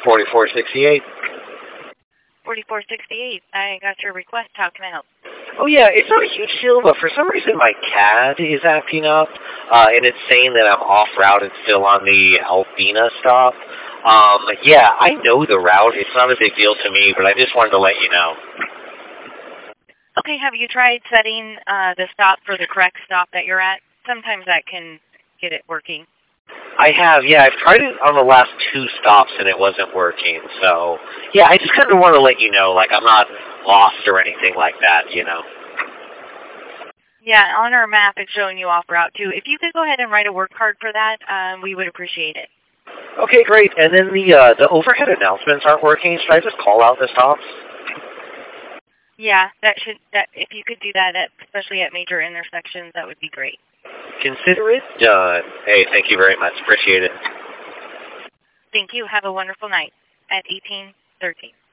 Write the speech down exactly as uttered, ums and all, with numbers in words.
forty-four sixty-eight. forty-four sixty-eight. I got your request. How can I help? Oh yeah, it's not a huge deal, but for some reason my C A D is acting up, uh, and it's saying that I'm off route and still on the Albina stop. Um, yeah, I know the route. It's not a big deal to me, but I just wanted to let you know. Okay, have you tried setting uh, the stop for the correct stop that you're at? Sometimes that can get it working. I have, yeah. I've tried it on the last two stops, and it wasn't working. So, yeah, I just kind of want to let you know, like, I'm not lost or anything like that, you know. Yeah, on our map, it's showing you off route, too. If you could go ahead and write a work card for that, um, we would appreciate it. Okay, great. And then the uh, the overhead announcements aren't working. Should I just call out the stops? Yeah, that should. That if you could do that, at, especially at major intersections, that would be great. Consider it done. Hey, thank you very much. Appreciate it. Thank you. Have a wonderful night at eighteen thirteen.